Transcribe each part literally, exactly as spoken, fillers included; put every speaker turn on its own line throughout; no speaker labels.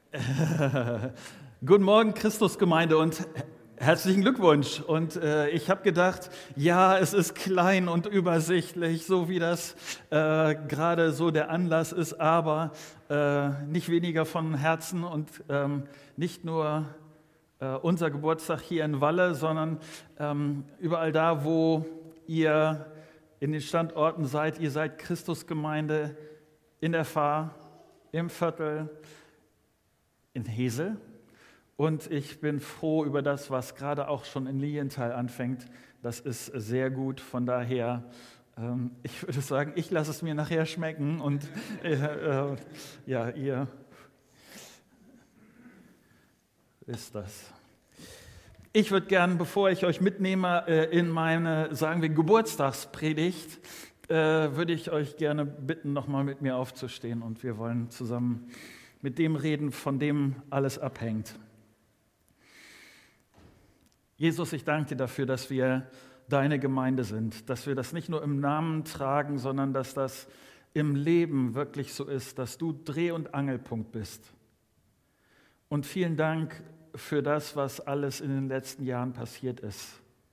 Guten Morgen, Christusgemeinde, und herzlichen Glückwunsch. Und äh, ich habe gedacht, ja, es ist klein und übersichtlich, so wie das äh, gerade so der Anlass ist, aber äh, nicht weniger von Herzen und ähm, nicht nur äh, unser Geburtstag hier in Walle, sondern ähm, überall da, wo ihr in den Standorten seid. Ihr seid Christusgemeinde in der Fahr, im Viertel, in Hesel, und ich bin froh über das, was gerade auch schon in Lilienthal anfängt. Das ist sehr gut, von daher, ähm, ich würde sagen, ich lasse es mir nachher schmecken und äh, äh, ja, ihr wisst das. Ich würde gern, bevor ich euch mitnehme äh, in meine, sagen wir, Geburtstagspredigt, äh, würde ich euch gerne bitten, nochmal mit mir aufzustehen, und wir wollen zusammen mit dem reden, von dem alles abhängt. Jesus, ich danke dir dafür, dass wir deine Gemeinde sind, dass wir das nicht nur im Namen tragen, sondern dass das im Leben wirklich so ist, dass du Dreh- und Angelpunkt bist. Und vielen Dank für das, was alles in den letzten Jahren passiert ist.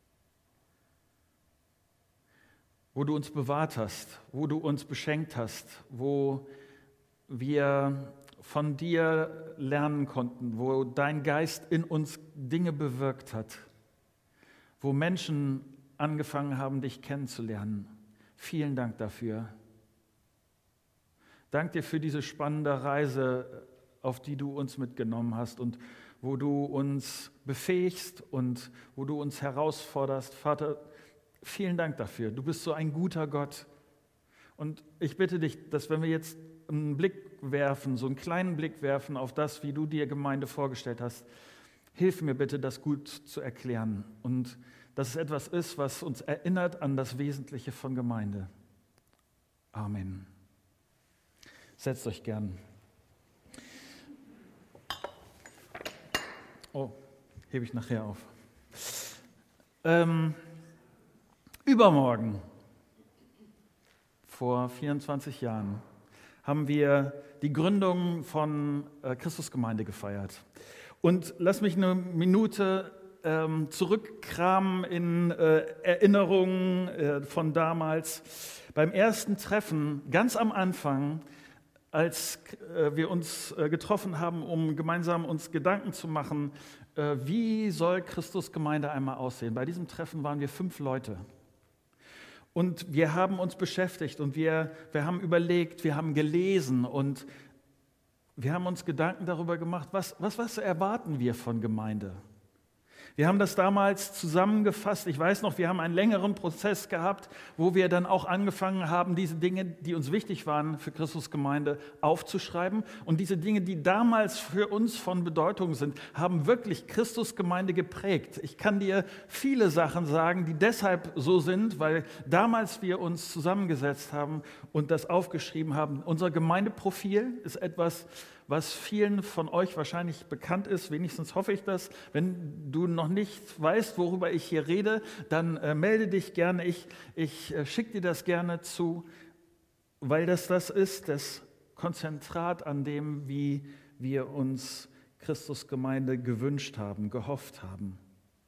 Wo du uns bewahrt hast, wo du uns beschenkt hast, wo wir von dir lernen konnten, wo dein Geist in uns Dinge bewirkt hat, wo Menschen angefangen haben, dich kennenzulernen. Vielen Dank dafür. Dank dir für diese spannende Reise, auf die du uns mitgenommen hast und wo du uns befähigst und wo du uns herausforderst. Vater, vielen Dank dafür. Du bist so ein guter Gott. Und ich bitte dich, dass wenn wir jetzt einen Blick werfen, so einen kleinen Blick werfen auf das, wie du dir Gemeinde vorgestellt hast, hilf mir bitte, das gut zu erklären und dass es etwas ist, was uns erinnert an das Wesentliche von Gemeinde. Amen. Setzt euch gern. Oh, hebe ich nachher auf. Ähm, übermorgen, vor vierundzwanzig Jahren, haben wir die Gründung von äh, Christusgemeinde gefeiert. Und lass mich eine Minute ähm, zurückkramen in äh, Erinnerungen äh, von damals. Beim ersten Treffen, ganz am Anfang, als äh, wir uns äh, getroffen haben, um gemeinsam uns Gedanken zu machen, äh, wie soll Christusgemeinde einmal aussehen. Bei diesem Treffen waren wir fünf Leute. Und wir haben uns beschäftigt und wir, wir haben überlegt, wir haben gelesen und wir haben uns Gedanken darüber gemacht, was, was, was erwarten wir von Gemeinde? Wir haben das damals zusammengefasst. Ich weiß noch, wir haben einen längeren Prozess gehabt, wo wir dann auch angefangen haben, diese Dinge, die uns wichtig waren für Christusgemeinde, aufzuschreiben. Und diese Dinge, die damals für uns von Bedeutung sind, haben wirklich Christusgemeinde geprägt. Ich kann dir viele Sachen sagen, die deshalb so sind, weil damals wir uns zusammengesetzt haben und das aufgeschrieben haben. Unser Gemeindeprofil ist etwas, was vielen von euch wahrscheinlich bekannt ist, wenigstens hoffe ich das. Wenn du noch nicht weißt, worüber ich hier rede, dann äh, melde dich gerne. Ich, ich äh, schicke dir das gerne zu, weil das das ist, das Konzentrat an dem, wie wir uns Christusgemeinde gewünscht haben, gehofft haben.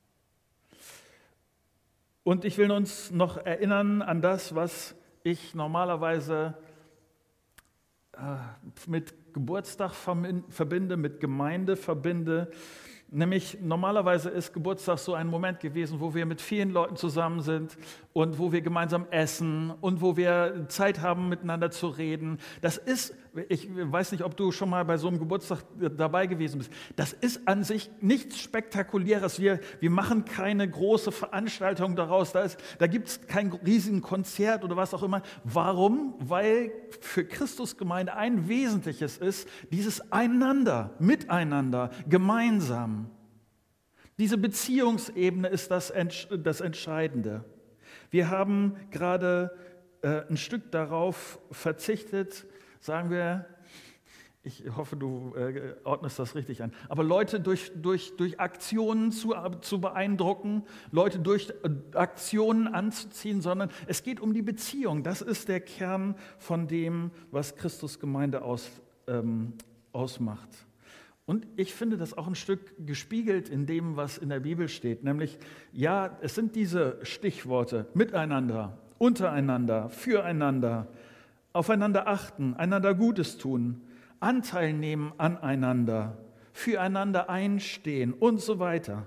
Und ich will uns noch erinnern an das, was ich normalerweise äh, mit Geburtstag verbinde, mit Gemeinde verbinde. Nämlich normalerweise ist Geburtstag so ein Moment gewesen, wo wir mit vielen Leuten zusammen sind und wo wir gemeinsam essen und wo wir Zeit haben, miteinander zu reden. Das ist, ich weiß nicht, ob du schon mal bei so einem Geburtstag dabei gewesen bist, das ist an sich nichts Spektakuläres. Wir, wir machen keine große Veranstaltung daraus, da, ist, da gibt es kein riesigen Konzert oder was auch immer. Warum? Weil für Christusgemeinde ein Wesentliches ist, dieses Einander, Miteinander, gemeinsam. Diese Beziehungsebene ist das, das Entscheidende. Wir haben gerade äh, ein Stück darauf verzichtet, sagen wir, ich hoffe, du äh, ordnest das richtig an, aber Leute durch, durch, durch Aktionen zu, zu beeindrucken, Leute durch äh, Aktionen anzuziehen, sondern es geht um die Beziehung. Das ist der Kern von dem, was Christusgemeinde aus, ähm, ausmacht. Und ich finde das auch ein Stück gespiegelt in dem, was in der Bibel steht, nämlich, ja, es sind diese Stichworte, miteinander, untereinander, füreinander, aufeinander achten, einander Gutes tun, Anteil nehmen aneinander, füreinander einstehen und so weiter.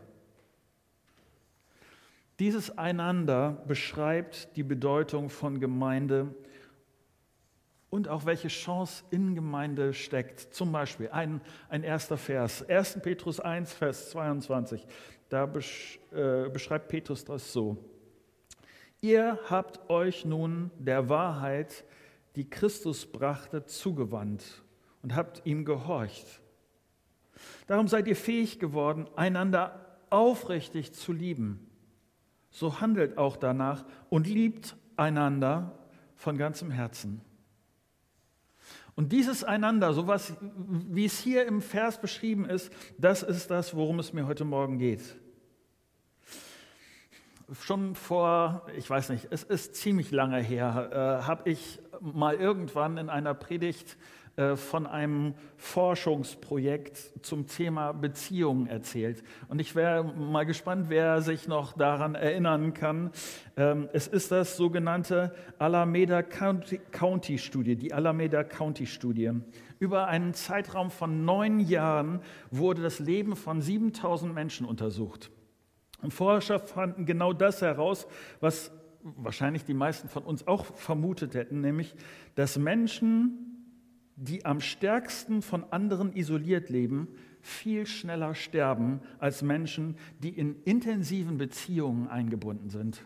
Dieses Einander beschreibt die Bedeutung von Gemeinde und auch welche Chance in Gemeinde steckt. Zum Beispiel ein, ein erster Vers, erster Petrus eins, Vers zweiundzwanzig. Da besch, äh, beschreibt Petrus das so. Ihr habt euch nun der Wahrheit, die Christus brachte, zugewandt und habt ihm gehorcht. Darum seid ihr fähig geworden, einander aufrichtig zu lieben. So handelt auch danach und liebt einander von ganzem Herzen. Und dieses Einander, sowas, wie es hier im Vers beschrieben ist, das ist das, worum es mir heute Morgen geht. Schon vor, ich weiß nicht, es ist ziemlich lange her, äh, habe ich mal irgendwann in einer Predigt äh, von einem Forschungsprojekt zum Thema Beziehungen erzählt. Und ich wäre mal gespannt, wer sich noch daran erinnern kann. Ähm, es ist das sogenannte Alameda County, County Studie, die Alameda County Studie. Über einen Zeitraum von neun Jahren wurde das Leben von siebentausend Menschen untersucht. Und Forscher fanden genau das heraus, was wahrscheinlich die meisten von uns auch vermutet hätten, nämlich, dass Menschen, die am stärksten von anderen isoliert leben, viel schneller sterben als Menschen, die in intensiven Beziehungen eingebunden sind.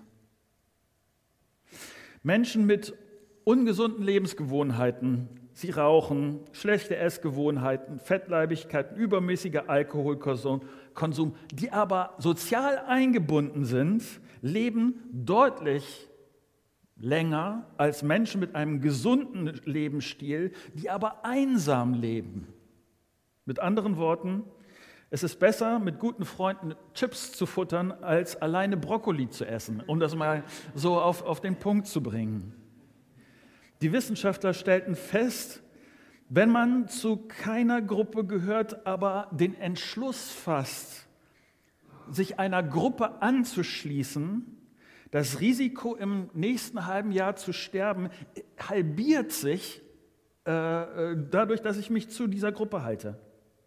Menschen mit ungesunden Lebensgewohnheiten, sie rauchen, schlechte Essgewohnheiten, Fettleibigkeiten, übermäßiger Alkoholkonsum, Konsum, die aber sozial eingebunden sind, leben deutlich länger als Menschen mit einem gesunden Lebensstil, die aber einsam leben. Mit anderen Worten, es ist besser, mit guten Freunden Chips zu futtern, als alleine Brokkoli zu essen, um das mal so auf, auf den Punkt zu bringen. Die Wissenschaftler stellten fest, wenn man zu keiner Gruppe gehört, aber den Entschluss fasst, sich einer Gruppe anzuschließen, das Risiko im nächsten halben Jahr zu sterben halbiert sich äh, dadurch, dass ich mich zu dieser Gruppe halte.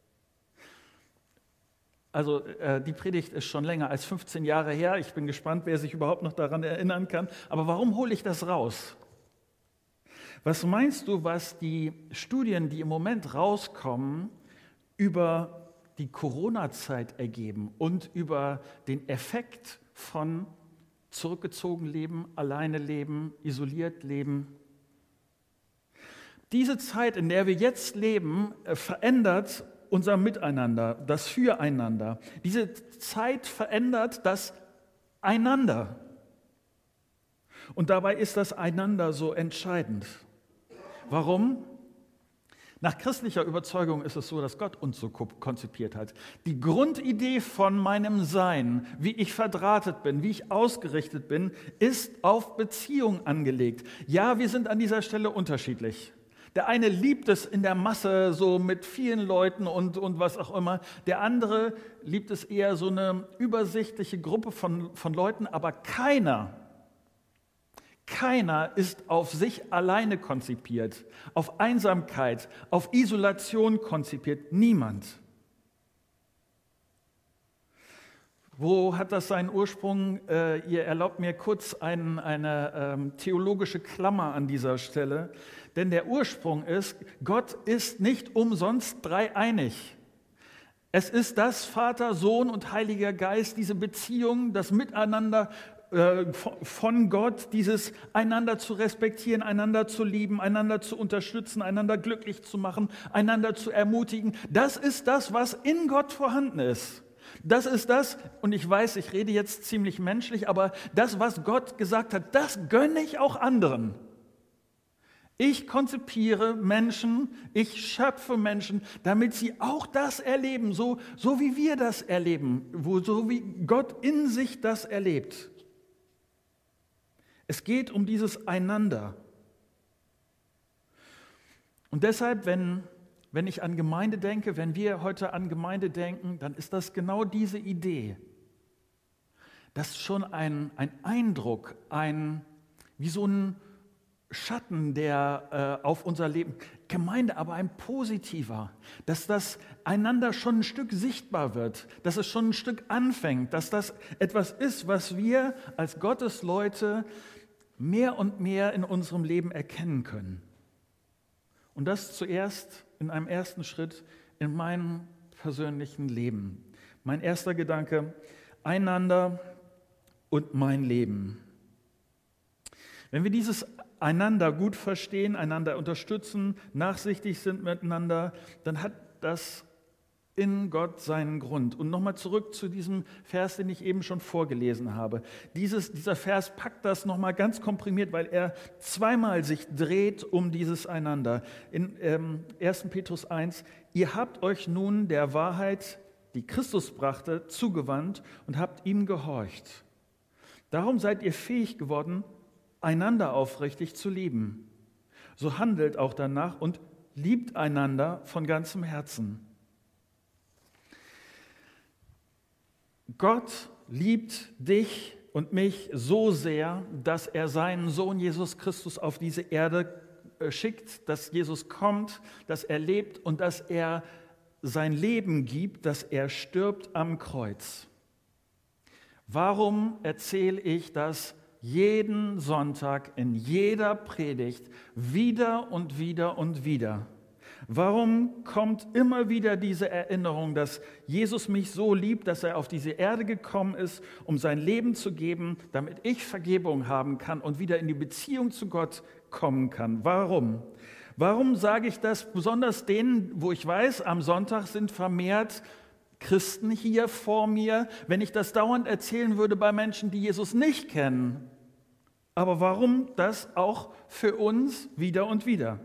Also äh, die Predigt ist schon länger als fünfzehn Jahre her. Ich bin gespannt, wer sich überhaupt noch daran erinnern kann. Aber warum hole ich das raus? Was meinst du, was die Studien, die im Moment rauskommen, über die Corona-Zeit ergeben und über den Effekt von zurückgezogen leben, alleine leben, isoliert leben? Diese Zeit, in der wir jetzt leben, verändert unser Miteinander, das Füreinander. Diese Zeit verändert das Einander. Und dabei ist das Einander so entscheidend. Warum? Nach christlicher Überzeugung ist es so, dass Gott uns so konzipiert hat. Die Grundidee von meinem Sein, wie ich verdrahtet bin, wie ich ausgerichtet bin, ist auf Beziehung angelegt. Ja, wir sind an dieser Stelle unterschiedlich. Der eine liebt es in der Masse, so mit vielen Leuten und, und was auch immer. Der andere liebt es eher so eine übersichtliche Gruppe von, von Leuten, aber keiner Keiner ist auf sich alleine konzipiert, auf Einsamkeit, auf Isolation konzipiert. Niemand. Wo hat das seinen Ursprung? Äh, ihr erlaubt mir kurz ein, eine ähm, theologische Klammer an dieser Stelle. Denn der Ursprung ist, Gott ist nicht umsonst dreieinig. Es ist das Vater, Sohn und Heiliger Geist, diese Beziehung, das Miteinander von Gott, dieses einander zu respektieren, einander zu lieben, einander zu unterstützen, einander glücklich zu machen, einander zu ermutigen. Das ist das, was in Gott vorhanden ist. Das ist das, und ich weiß, ich rede jetzt ziemlich menschlich, aber das, was Gott gesagt hat, das gönne ich auch anderen. Ich konzipiere Menschen, ich schöpfe Menschen, damit sie auch das erleben, so, so wie wir das erleben, wo, so wie Gott in sich das erlebt. Es geht um dieses Einander. Und deshalb, wenn wenn ich an Gemeinde denke, wenn wir heute an Gemeinde denken, dann ist das genau diese Idee. Das ist schon ein, ein Eindruck, ein, wie so ein Schatten, der äh, auf unser Leben, Gemeinde aber ein positiver, dass das einander schon ein Stück sichtbar wird, dass es schon ein Stück anfängt, dass das etwas ist, was wir als Gottesleute mehr und mehr in unserem Leben erkennen können. Und das zuerst in einem ersten Schritt in meinem persönlichen Leben. Mein erster Gedanke, einander und mein Leben. Wenn wir dieses einander gut verstehen, einander unterstützen, nachsichtig sind miteinander, dann hat das in Gott seinen Grund. Und nochmal zurück zu diesem Vers, den ich eben schon vorgelesen habe. Dieses, dieser Vers packt das nochmal ganz komprimiert, weil er zweimal sich dreht um dieses Einander. In ähm, ersten Petrus eins, ihr habt euch nun der Wahrheit, die Christus brachte, zugewandt und habt ihm gehorcht. Darum seid ihr fähig geworden, einander aufrichtig zu lieben. So handelt auch danach und liebt einander von ganzem Herzen. Gott liebt dich und mich so sehr, dass er seinen Sohn Jesus Christus auf diese Erde schickt, dass Jesus kommt, dass er lebt und dass er sein Leben gibt, dass er stirbt am Kreuz. Warum erzähle ich das jeden Sonntag in jeder Predigt wieder und wieder und wieder? Warum kommt immer wieder diese Erinnerung, dass Jesus mich so liebt, dass er auf diese Erde gekommen ist, um sein Leben zu geben, damit ich Vergebung haben kann und wieder in die Beziehung zu Gott kommen kann? Warum? Warum sage ich das besonders denen, wo ich weiß, am Sonntag sind vermehrt Christen hier vor mir, wenn ich das dauernd erzählen würde bei Menschen, die Jesus nicht kennen? Aber warum das auch für uns wieder und wieder?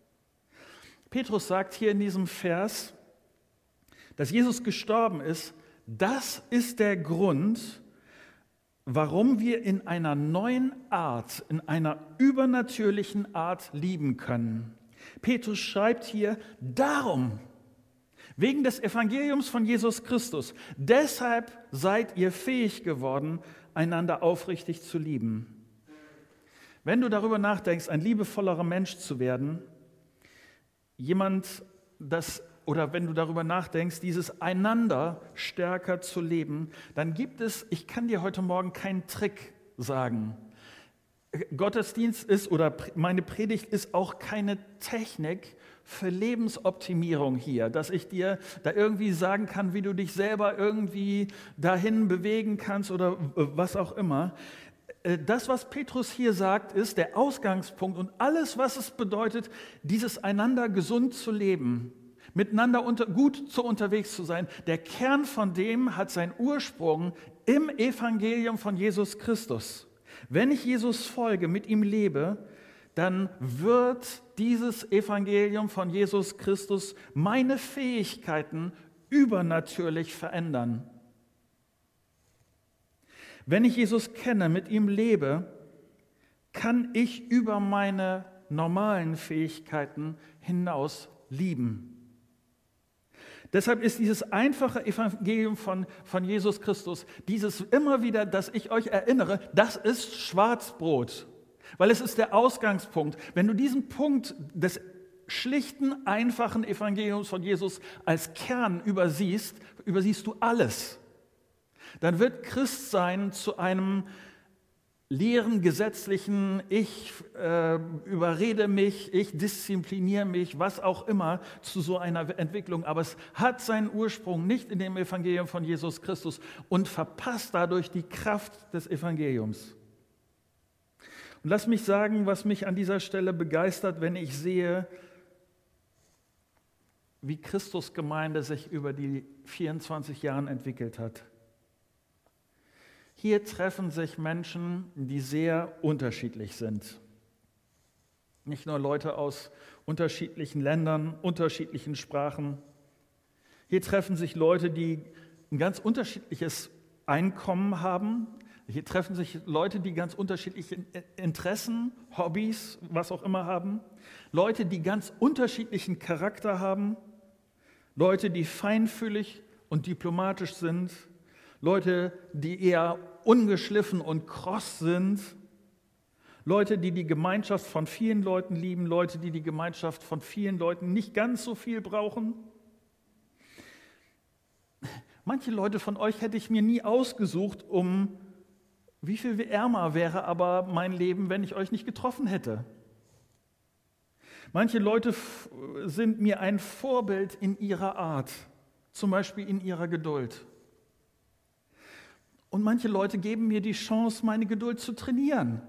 Petrus sagt hier in diesem Vers, dass Jesus gestorben ist. Das ist der Grund, warum wir in einer neuen Art, in einer übernatürlichen Art lieben können. Petrus schreibt hier, darum, wegen des Evangeliums von Jesus Christus, deshalb seid ihr fähig geworden, einander aufrichtig zu lieben. Wenn du darüber nachdenkst, ein liebevollerer Mensch zu werden, jemand, das, oder wenn du darüber nachdenkst, dieses Einander stärker zu leben, dann gibt es, ich kann dir heute Morgen keinen Trick sagen. Gottesdienst ist oder meine Predigt ist auch keine Technik für Lebensoptimierung hier, dass ich dir da irgendwie sagen kann, wie du dich selber irgendwie dahin bewegen kannst oder was auch immer. Das, was Petrus hier sagt, ist der Ausgangspunkt und alles, was es bedeutet, dieses einander gesund zu leben, miteinander unter, gut zu unterwegs zu sein. Der Kern von dem hat seinen Ursprung im Evangelium von Jesus Christus. Wenn ich Jesus folge, mit ihm lebe, dann wird dieses Evangelium von Jesus Christus meine Fähigkeiten übernatürlich verändern. Wenn ich Jesus kenne, mit ihm lebe, kann ich über meine normalen Fähigkeiten hinaus lieben. Deshalb ist dieses einfache Evangelium von, von Jesus Christus, dieses immer wieder, dass ich euch erinnere, das ist Schwarzbrot, weil es ist der Ausgangspunkt. Wenn du diesen Punkt des schlichten, einfachen Evangeliums von Jesus als Kern übersiehst, übersiehst du alles. Dann wird Christsein zu einem leeren, gesetzlichen, ich äh, überrede mich, ich diszipliniere mich, was auch immer, zu so einer Entwicklung. Aber es hat seinen Ursprung nicht in dem Evangelium von Jesus Christus und verpasst dadurch die Kraft des Evangeliums. Und lass mich sagen, was mich an dieser Stelle begeistert, wenn ich sehe, wie Christusgemeinde sich über die vierundzwanzig Jahre entwickelt hat. Hier treffen sich Menschen, die sehr unterschiedlich sind. Nicht nur Leute aus unterschiedlichen Ländern, unterschiedlichen Sprachen. Hier treffen sich Leute, die ein ganz unterschiedliches Einkommen haben, Hier treffen sich Leute, die ganz unterschiedliche Interessen, Hobbys, was auch immer haben. Leute, die ganz unterschiedlichen Charakter haben. Leute, die feinfühlig und diplomatisch sind. Leute, die eher ungeschliffen und kross sind. Leute, die die Gemeinschaft von vielen Leuten lieben. Leute, die die Gemeinschaft von vielen Leuten nicht ganz so viel brauchen. Manche Leute von euch hätte ich mir nie ausgesucht, um wie viel ärmer wäre aber mein Leben, wenn ich euch nicht getroffen hätte. Manche Leute sind mir ein Vorbild in ihrer Art, zum Beispiel in ihrer Geduld. Und manche Leute geben mir die Chance, meine Geduld zu trainieren.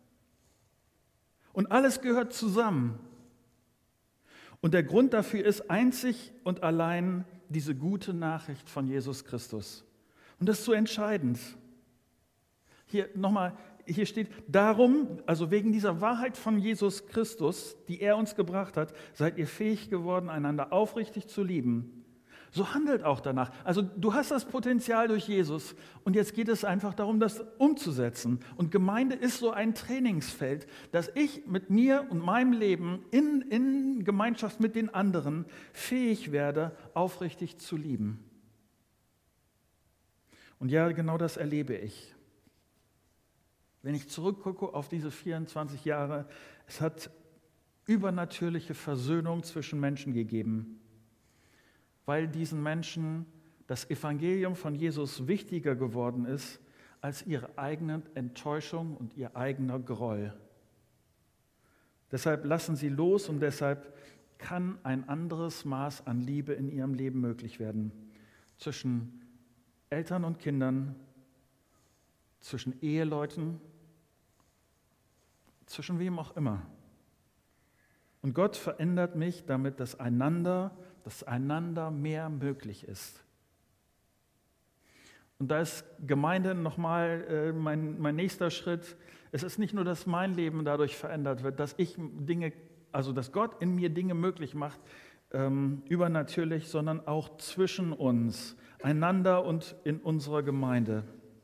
Und alles gehört zusammen. Und der Grund dafür ist einzig und allein diese gute Nachricht von Jesus Christus. Und das ist so entscheidend. Hier nochmal, hier steht, darum, also wegen dieser Wahrheit von Jesus Christus, die er uns gebracht hat, seid ihr fähig geworden, einander aufrichtig zu lieben. So handelt auch danach. Also du hast das Potenzial durch Jesus und jetzt geht es einfach darum, das umzusetzen. Und Gemeinde ist so ein Trainingsfeld, dass ich mit mir und meinem Leben in, in Gemeinschaft mit den anderen fähig werde, aufrichtig zu lieben. Und ja, genau das erlebe ich. Wenn ich zurückgucke auf diese vierundzwanzig Jahre, es hat übernatürliche Versöhnung zwischen Menschen gegeben, weil diesen Menschen das Evangelium von Jesus wichtiger geworden ist als ihre eigene Enttäuschung und ihr eigener Groll. Deshalb lassen sie los und deshalb kann ein anderes Maß an Liebe in ihrem Leben möglich werden. Zwischen Eltern und Kindern, zwischen Eheleuten, zwischen wem auch immer. Und Gott verändert mich, damit das Einander, das Einander mehr möglich ist. Und da ist Gemeinde nochmal äh, mein, mein nächster Schritt. Es ist nicht nur, dass mein Leben dadurch verändert wird, dass ich Dinge, also dass Gott in mir Dinge möglich macht, ähm, übernatürlich, sondern auch zwischen uns, einander und in unserer Gemeinde.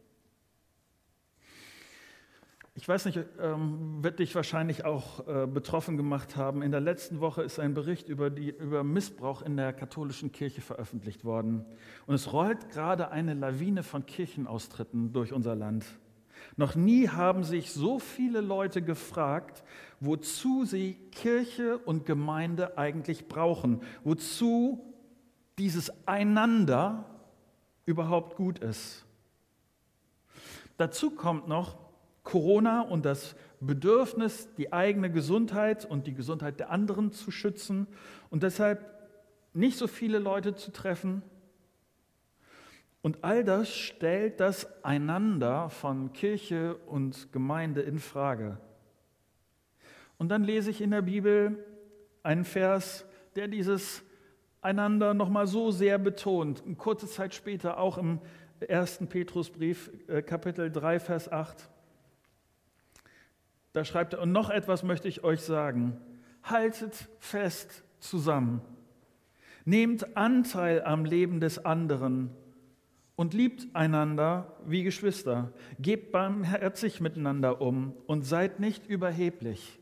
Ich weiß nicht, ähm, wird dich wahrscheinlich auch äh, betroffen gemacht haben. In der letzten Woche ist ein Bericht über, die, über Missbrauch in der katholischen Kirche veröffentlicht worden. Und es rollt gerade eine Lawine von Kirchenaustritten durch unser Land. Noch nie haben sich so viele Leute gefragt, wozu sie Kirche und Gemeinde eigentlich brauchen, wozu dieses Einander überhaupt gut ist. Dazu kommt noch Corona und das Bedürfnis, die eigene Gesundheit und die Gesundheit der anderen zu schützen und deshalb nicht so viele Leute zu treffen. Und all das stellt das Einander von Kirche und Gemeinde in Frage. Und dann lese ich in der Bibel einen Vers, der dieses Einander nochmal so sehr betont. Und kurze Zeit später auch im ersten Petrusbrief, Kapitel drei, Vers acht. Da schreibt er, und noch etwas möchte ich euch sagen. Haltet fest zusammen. Nehmt Anteil am Leben des anderen und liebt einander wie Geschwister. Gebt barmherzig miteinander um und seid nicht überheblich.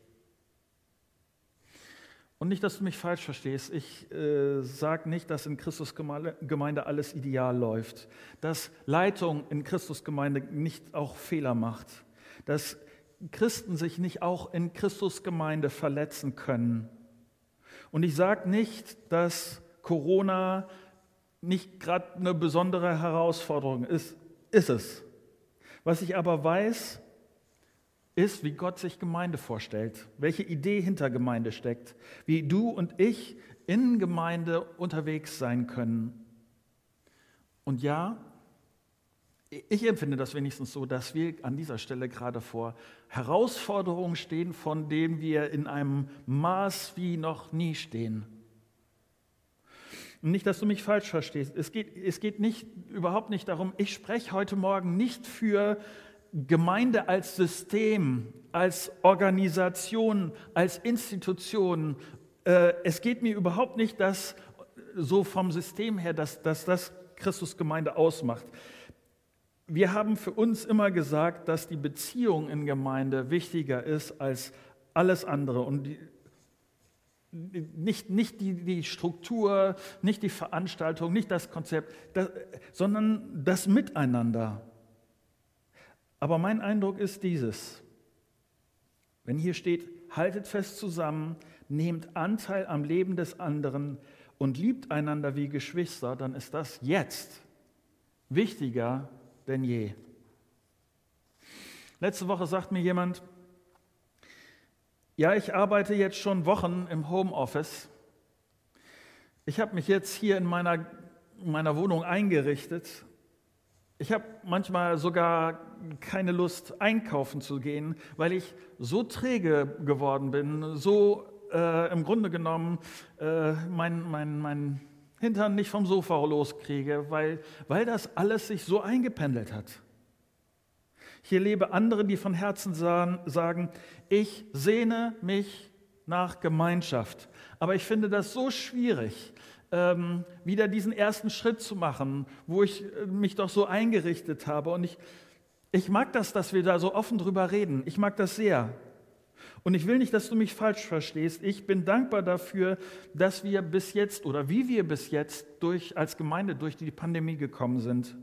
Und nicht, dass du mich falsch verstehst. Ich äh, sage nicht, dass in Christusgemeinde alles ideal läuft. Dass Leitung in Christusgemeinde nicht auch Fehler macht. Dass Christen sich nicht auch in Christusgemeinde verletzen können. Und ich sage nicht, dass Corona nicht gerade eine besondere Herausforderung ist. Ist es. Was ich aber weiß, ist, wie Gott sich Gemeinde vorstellt, welche Idee hinter Gemeinde steckt, wie du und ich in Gemeinde unterwegs sein können. Und ja, ich empfinde das wenigstens so, dass wir an dieser Stelle gerade vor Herausforderungen stehen, von denen wir in einem Maß wie noch nie stehen. Und nicht, dass du mich falsch verstehst. Es geht, es geht nicht, überhaupt nicht darum, ich spreche heute Morgen nicht für Gemeinde als System, als Organisation, als Institution. Es geht mir überhaupt nicht, dass so vom System her, dass, dass das Christusgemeinde ausmacht. wir haben für uns immer gesagt, dass die Beziehung in Gemeinde wichtiger ist als alles andere. Und die, nicht, nicht die, die Struktur, nicht die Veranstaltung, nicht das Konzept, das, sondern das Miteinander. Aber mein Eindruck ist dieses: Wenn hier steht, haltet fest zusammen, nehmt Anteil am Leben des anderen und liebt einander wie Geschwister, dann ist das jetzt wichtiger denn je. Letzte Woche sagt mir jemand, ja, ich arbeite jetzt schon Wochen im Homeoffice. Ich habe mich jetzt hier in meiner, in meiner Wohnung eingerichtet. Ich habe manchmal sogar keine Lust, einkaufen zu gehen, weil ich so träge geworden bin, so äh, im Grunde genommen äh, mein, mein, mein Hintern nicht vom Sofa loskriege, weil, weil das alles sich so eingependelt hat. Ich erlebe andere, die von Herzen sagen, ich sehne mich nach Gemeinschaft. Aber ich finde das so schwierig, ähm, wieder diesen ersten Schritt zu machen, wo ich mich doch so eingerichtet habe. Und ich, ich mag das, dass wir da so offen drüber reden. Ich mag das sehr. Und ich will nicht, dass du mich falsch verstehst. Ich bin dankbar dafür, dass wir bis jetzt oder wie wir bis jetzt durch, als Gemeinde durch die Pandemie gekommen sind.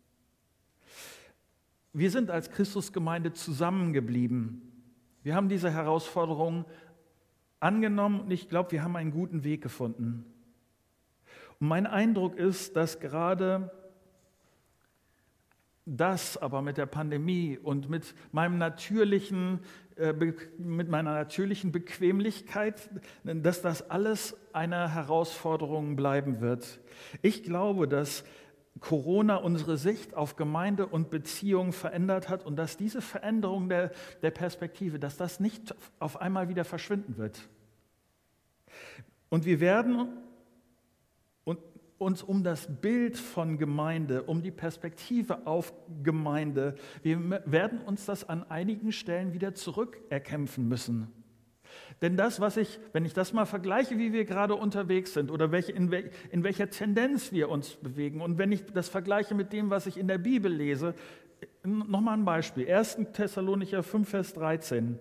Wir sind als Christusgemeinde zusammengeblieben. Wir haben diese Herausforderung angenommen und ich glaube, wir haben einen guten Weg gefunden. Und mein Eindruck ist, dass gerade das aber mit der Pandemie und mit meinem natürlichen, äh, mit meiner natürlichen Bequemlichkeit, dass das alles eine Herausforderung bleiben wird. Ich glaube, dass Corona unsere Sicht auf Gemeinde und Beziehung verändert hat und dass diese Veränderung der, der Perspektive, dass das nicht auf einmal wieder verschwinden wird. Und wir werden uns um das Bild von Gemeinde, um die Perspektive auf Gemeinde, wir werden uns das an einigen Stellen wieder zurückerkämpfen müssen. Denn das, was ich, wenn ich das mal vergleiche, wie wir gerade unterwegs sind oder welche, in, wel, in welcher Tendenz wir uns bewegen und wenn ich das vergleiche mit dem, was ich in der Bibel lese, nochmal ein Beispiel, erster Thessalonicher fünf, Vers dreizehn.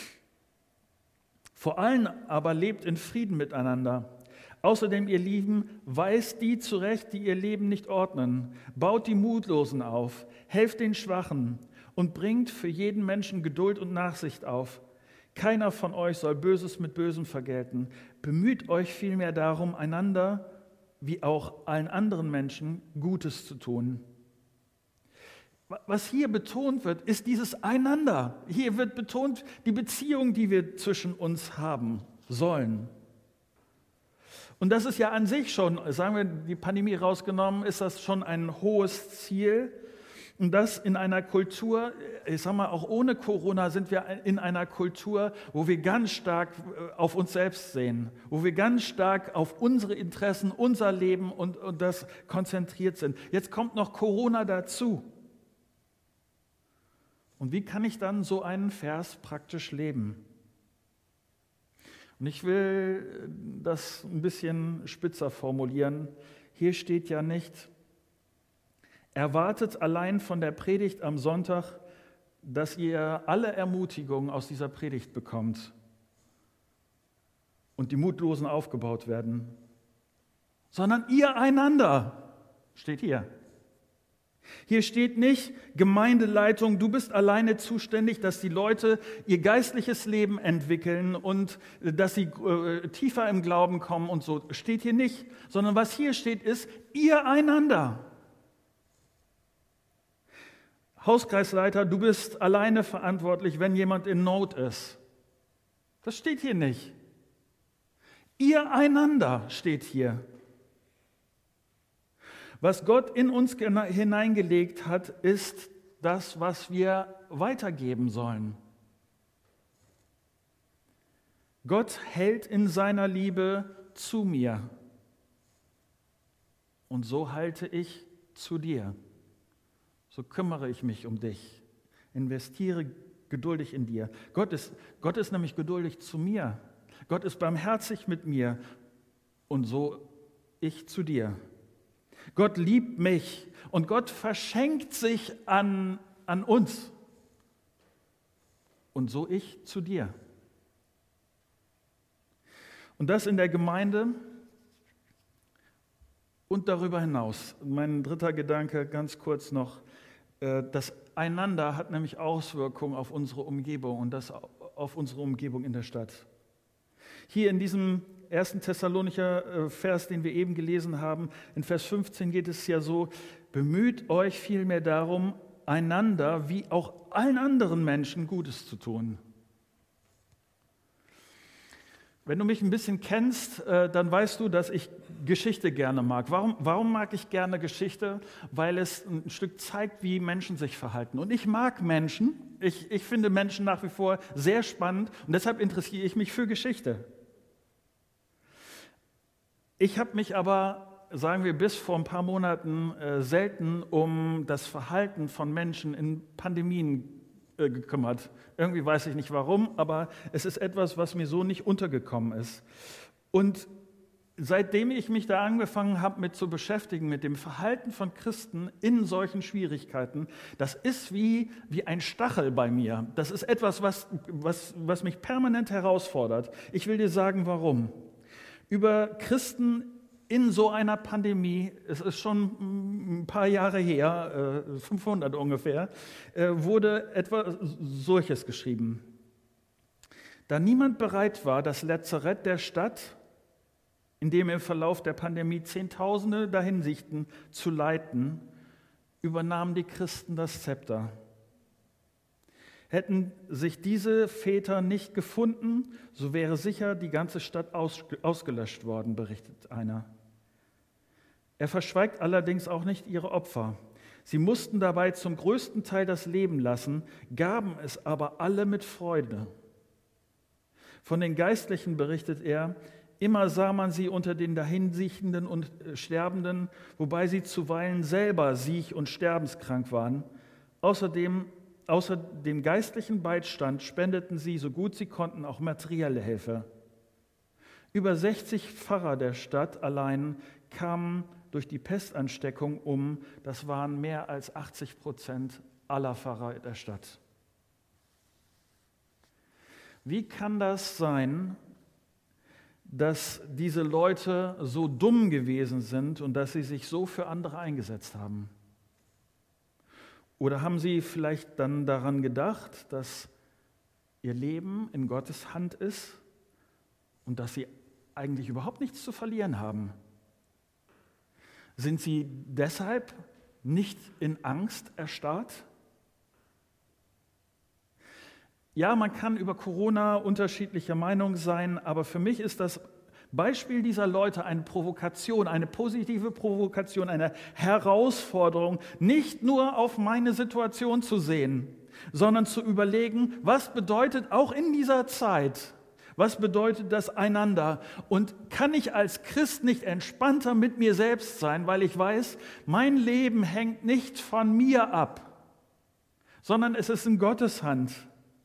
Vor allen aber lebt in Frieden miteinander. Außerdem, ihr Lieben, weist die zurecht, die ihr Leben nicht ordnen, baut die Mutlosen auf, helft den Schwachen und bringt für jeden Menschen Geduld und Nachsicht auf. Keiner von euch soll Böses mit Bösem vergelten. Bemüht euch vielmehr darum, einander wie auch allen anderen Menschen Gutes zu tun. Was hier betont wird, ist dieses Einander. Hier wird betont die Beziehung, die wir zwischen uns haben sollen. Und das ist ja an sich schon, sagen wir, die Pandemie rausgenommen, ist das schon ein hohes Ziel. Und das in einer Kultur, ich sag mal, auch ohne Corona sind wir in einer Kultur, wo wir ganz stark auf uns selbst sehen, wo wir ganz stark auf unsere Interessen, unser Leben und, und das konzentriert sind. Jetzt kommt noch Corona dazu. Und wie kann ich dann so einen Vers praktisch leben? Und ich will das ein bisschen spitzer formulieren. Hier steht ja nicht, erwartet allein von der Predigt am Sonntag, dass ihr alle Ermutigungen aus dieser Predigt bekommt und die Mutlosen aufgebaut werden, sondern ihr einander, steht hier. Hier steht nicht, Gemeindeleitung, du bist alleine zuständig, dass die Leute ihr geistliches Leben entwickeln und dass sie äh, tiefer im Glauben kommen und so. Steht hier nicht, sondern was hier steht ist, ihr einander. Hauskreisleiter, du bist alleine verantwortlich, wenn jemand in Not ist. Das steht hier nicht. Ihr einander steht hier. Was Gott in uns hineingelegt hat, ist das, was wir weitergeben sollen. Gott hält in seiner Liebe zu mir und so halte ich zu dir. So kümmere ich mich um dich, investiere geduldig in dir. Gott ist, Gott ist nämlich geduldig zu mir. Gott ist barmherzig mit mir und so ich zu dir. Gott liebt mich und Gott verschenkt sich an, an uns. Und so ich zu dir. Und das in der Gemeinde und darüber hinaus. Mein dritter Gedanke, ganz kurz noch. Das Einander hat nämlich Auswirkungen auf unsere Umgebung und das auf unsere Umgebung in der Stadt. Hier in diesem ersten Thessalonicher Vers, den wir eben gelesen haben, in Vers fünfzehn geht es ja so: Bemüht euch vielmehr darum, einander wie auch allen anderen Menschen Gutes zu tun. Wenn du mich ein bisschen kennst, dann weißt du, dass ich Geschichte gerne mag. Warum, warum mag ich gerne Geschichte? Weil es ein Stück zeigt, wie Menschen sich verhalten. Und ich mag Menschen. Ich, ich finde Menschen nach wie vor sehr spannend und deshalb interessiere ich mich für Geschichte. Ich habe mich aber, sagen wir, bis vor ein paar Monaten äh, selten um das Verhalten von Menschen in Pandemien äh, gekümmert. Irgendwie weiß ich nicht warum, aber es ist etwas, was mir so nicht untergekommen ist. Und seitdem ich mich da angefangen habe, mit zu beschäftigen, mit dem Verhalten von Christen in solchen Schwierigkeiten, das ist wie, wie ein Stachel bei mir. Das ist etwas, was, was, was mich permanent herausfordert. Ich will dir sagen, warum. Über Christen in so einer Pandemie, es ist schon ein paar Jahre her, fünfhundert ungefähr, wurde etwa solches geschrieben. Da niemand bereit war, das Lazarett der Stadt, in dem im Verlauf der Pandemie Zehntausende dahinsichten, zu leiten, übernahmen die Christen das Zepter. Hätten sich diese Väter nicht gefunden, so wäre sicher die ganze Stadt ausgelöscht worden, berichtet einer. Er verschweigt allerdings auch nicht ihre Opfer. Sie mussten dabei zum größten Teil das Leben lassen, gaben es aber alle mit Freude. Von den Geistlichen berichtet er: Immer sah man sie unter den Dahinsichtenden und Sterbenden, wobei sie zuweilen selber siech- und sterbenskrank waren. Außerdem, außer dem geistlichen Beistand spendeten sie, so gut sie konnten, auch materielle Hilfe. Über sechzig Pfarrer der Stadt allein kamen durch die Pestansteckung um. Das waren mehr als achtzig Prozent aller Pfarrer der Stadt. Wie kann das sein, dass diese Leute so dumm gewesen sind und dass sie sich so für andere eingesetzt haben? Oder haben sie vielleicht dann daran gedacht, dass ihr Leben in Gottes Hand ist und dass sie eigentlich überhaupt nichts zu verlieren haben? Sind sie deshalb nicht in Angst erstarrt? Ja, man kann über Corona unterschiedlicher Meinung sein, aber für mich ist das Beispiel dieser Leute eine Provokation, eine positive Provokation, eine Herausforderung, nicht nur auf meine Situation zu sehen, sondern zu überlegen, was bedeutet auch in dieser Zeit, was bedeutet das einander? Und kann ich als Christ nicht entspannter mit mir selbst sein, weil ich weiß, mein Leben hängt nicht von mir ab, sondern es ist in Gottes Hand.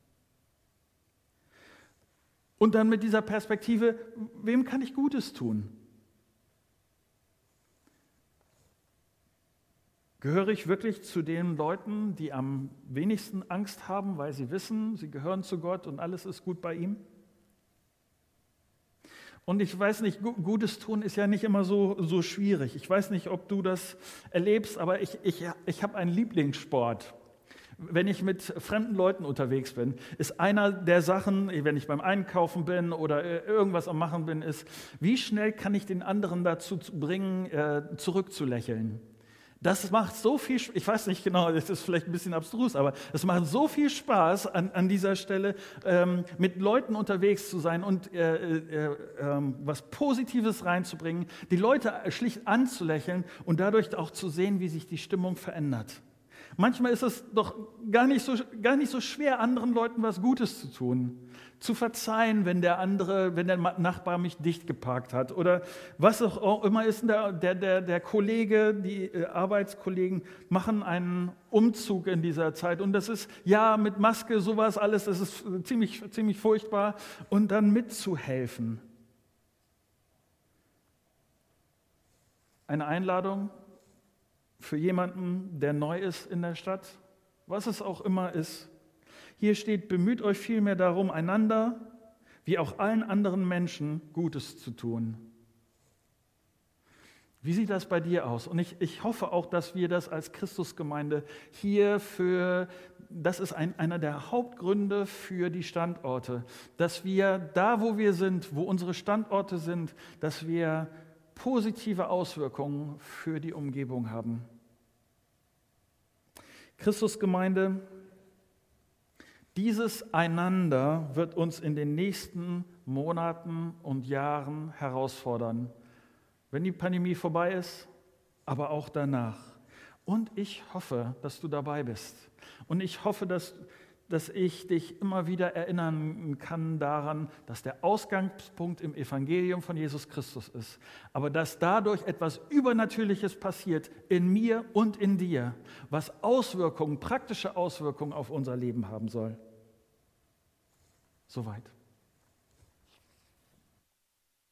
Und dann mit dieser Perspektive, wem kann ich Gutes tun? Gehöre ich wirklich zu den Leuten, die am wenigsten Angst haben, weil sie wissen, sie gehören zu Gott und alles ist gut bei ihm? Und ich weiß nicht, Gutes tun ist ja nicht immer so, so schwierig. Ich weiß nicht, ob du das erlebst, aber ich, ich, ich habe einen Lieblingssport. Wenn ich mit fremden Leuten unterwegs bin, ist einer der Sachen, wenn ich beim Einkaufen bin oder irgendwas am Machen bin, ist, wie schnell kann ich den anderen dazu bringen, zurückzulächeln? Das macht so viel Spaß, ich weiß nicht genau, das ist vielleicht ein bisschen abstrus, aber es macht so viel Spaß an, an dieser Stelle, ähm, mit Leuten unterwegs zu sein und äh, äh, äh, was Positives reinzubringen, die Leute schlicht anzulächeln und dadurch auch zu sehen, wie sich die Stimmung verändert. Manchmal ist es doch gar nicht so, gar nicht so schwer, anderen Leuten was Gutes zu tun, zu verzeihen, wenn der andere, wenn der Nachbar mich dicht geparkt hat oder was auch immer ist. Der, der, der, der Kollege, die Arbeitskollegen machen einen Umzug in dieser Zeit und das ist, ja, mit Maske, sowas alles, das ist ziemlich, ziemlich furchtbar und dann mitzuhelfen. Eine Einladung für jemanden, der neu ist in der Stadt, was es auch immer ist. Hier steht, bemüht euch vielmehr darum, einander, wie auch allen anderen Menschen, Gutes zu tun. Wie sieht das bei dir aus? Und ich, ich hoffe auch, dass wir das als Christusgemeinde hier für, das ist ein, einer der Hauptgründe für die Standorte, dass wir da, wo wir sind, wo unsere Standorte sind, dass wir positive Auswirkungen für die Umgebung haben. Christusgemeinde, dieses Einander wird uns in den nächsten Monaten und Jahren herausfordern, wenn die Pandemie vorbei ist, aber auch danach. Und ich hoffe, dass du dabei bist. Und ich hoffe, dass, dass ich dich immer wieder erinnern kann daran, dass der Ausgangspunkt im Evangelium von Jesus Christus ist, aber dass dadurch etwas Übernatürliches passiert in mir und in dir, was Auswirkungen, praktische Auswirkungen auf unser Leben haben soll. Soweit.